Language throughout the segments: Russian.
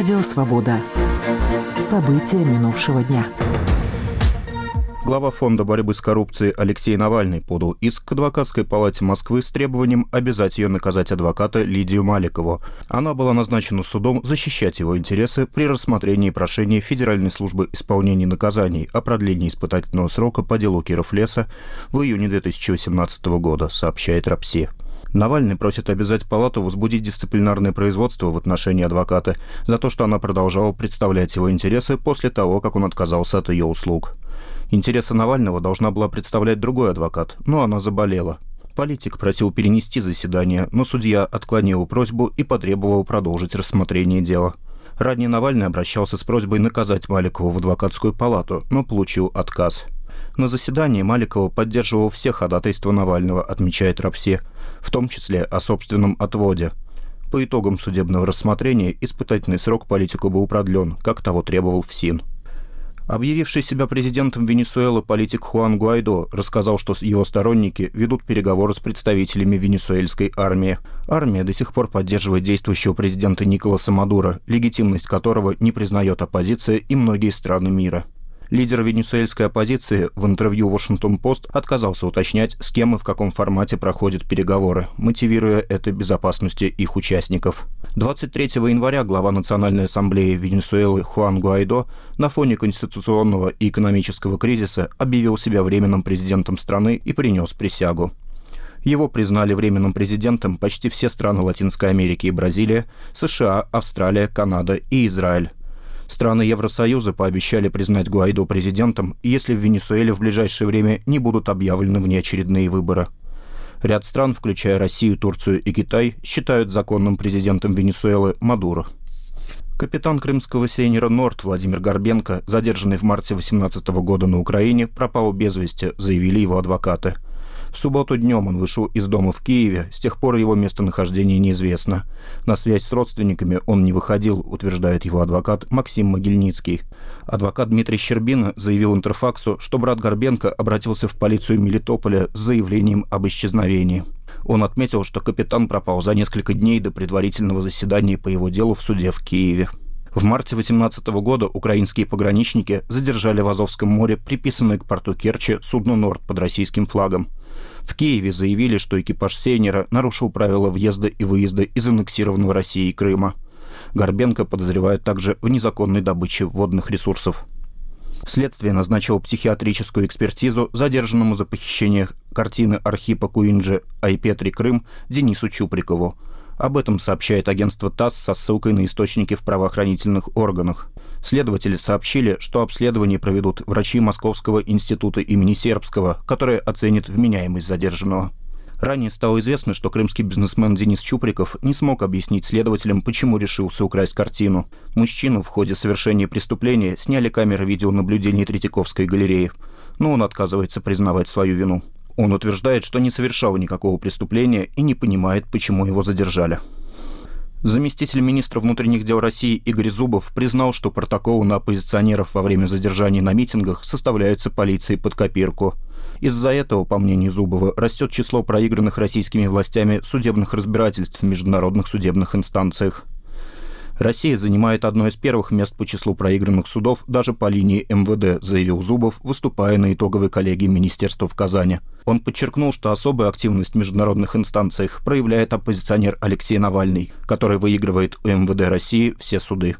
Радио «Свобода». События минувшего дня. Глава Фонда борьбы с коррупцией Алексей Навальный подал иск к адвокатской палате Москвы с требованием обязать ее наказать адвоката Лидию Маликову. Она была назначена судом защищать его интересы при рассмотрении прошения Федеральной службы исполнения наказаний о продлении испытательного срока по делу Кировлеса в июне 2018 года, сообщает РАПСИ. Навальный просит обязать палату возбудить дисциплинарное производство в отношении адвоката за то, что она продолжала представлять его интересы после того, как он отказался от ее услуг. Интересы Навального должна была представлять другой адвокат, но она заболела. Политик просил перенести заседание, но судья отклонил просьбу и потребовал продолжить рассмотрение дела. Ранее Навальный обращался с просьбой наказать Маликову в адвокатскую палату, но получил отказ. На заседании Маликова поддерживал все ходатайства Навального, отмечает РАПСИ, в том числе о собственном отводе. По итогам судебного рассмотрения испытательный срок политику был продлен, как того требовал ФСИН. Объявивший себя президентом Венесуэлы политик Хуан Гуайдо рассказал, что его сторонники ведут переговоры с представителями венесуэльской армии. Армия до сих пор поддерживает действующего президента Николаса Мадуро, легитимность которого не признает оппозиция и многие страны мира. Лидер венесуэльской оппозиции в интервью «Вашингтон-Пост» отказался уточнять, с кем и в каком формате проходят переговоры, мотивируя это безопасностью их участников. 23 января глава Национальной ассамблеи Венесуэлы Хуан Гуайдо на фоне конституционного и экономического кризиса объявил себя временным президентом страны и принес присягу. Его признали временным президентом почти все страны Латинской Америки и Бразилия, США, Австралия, Канада и Израиль. Страны Евросоюза пообещали признать Гуайдо президентом, если в Венесуэле в ближайшее время не будут объявлены внеочередные выборы. Ряд стран, включая Россию, Турцию и Китай, считают законным президентом Венесуэлы Мадуро. Капитан крымского сейнера «Норд» Владимир Горбенко, задержанный в марте 2018 года на Украине, пропал без вести, заявили его адвокаты. В субботу днем он вышел из дома в Киеве, с тех пор его местонахождение неизвестно. На связь с родственниками он не выходил, утверждает его адвокат Максим Могильницкий. Адвокат Дмитрий Щербина заявил Интерфаксу, что брат Горбенко обратился в полицию Мелитополя с заявлением об исчезновении. Он отметил, что капитан пропал за несколько дней до предварительного заседания по его делу в суде в Киеве. В марте 2018 года украинские пограничники задержали в Азовском море приписанное к порту Керчи судно «Норд» под российским флагом. В Киеве заявили, что экипаж сейнера нарушил правила въезда и выезда из аннексированного Россией Крыма. Горбенко подозревают также в незаконной добыче водных ресурсов. Следствие назначило психиатрическую экспертизу задержанному за похищение картины Архипа Куинджи «Айпетри Крым» Денису Чуприкову. Об этом сообщает агентство ТАСС со ссылкой на источники в правоохранительных органах. Следователи сообщили, что обследование проведут врачи Московского института имени Сербского, которые оценят вменяемость задержанного. Ранее стало известно, что крымский бизнесмен Денис Чуприков не смог объяснить следователям, почему решился украсть картину. Мужчину в ходе совершения преступления сняли камеры видеонаблюдения Третьяковской галереи, но он отказывается признавать свою вину. Он утверждает, что не совершал никакого преступления и не понимает, почему его задержали. Заместитель министра внутренних дел России Игорь Зубов признал, что протоколы на оппозиционеров во время задержаний на митингах составляются полицией под копирку. Из-за этого, по мнению Зубова, растет число проигранных российскими властями судебных разбирательств в международных судебных инстанциях. Россия занимает одно из первых мест по числу проигранных судов даже по линии МВД, заявил Зубов, выступая на итоговой коллегии министерства в Казани. Он подчеркнул, что особую активность в международных инстанциях проявляет оппозиционер Алексей Навальный, который выигрывает у МВД России все суды.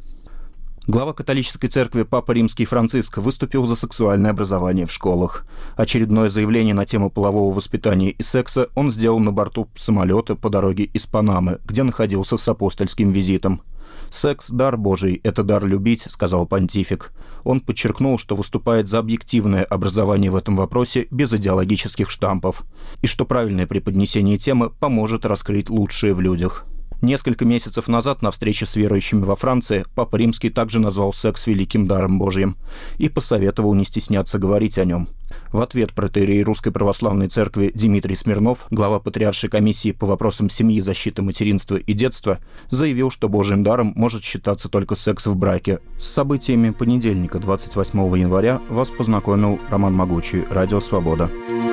Глава католической церкви Папа Римский Франциск выступил за сексуальное образование в школах. Очередное заявление на тему полового воспитания и секса он сделал на борту самолета по дороге из Панамы, где находился с апостольским визитом. «Секс – дар Божий, это дар любить», – сказал понтифик. Он подчеркнул, что выступает за объективное образование в этом вопросе без идеологических штампов, и что правильное преподнесение темы поможет раскрыть лучшее в людях. Несколько месяцев назад на встрече с верующими во Франции Папа Римский также назвал секс великим даром Божьим и посоветовал не стесняться говорить о нем. В ответ протоиерей Русской Православной Церкви Дмитрий Смирнов, глава Патриаршей комиссии по вопросам семьи, защиты материнства и детства, заявил, что Божьим даром может считаться только секс в браке. С событиями понедельника, 28 января, вас познакомил Роман Могучий, Радио «Свобода».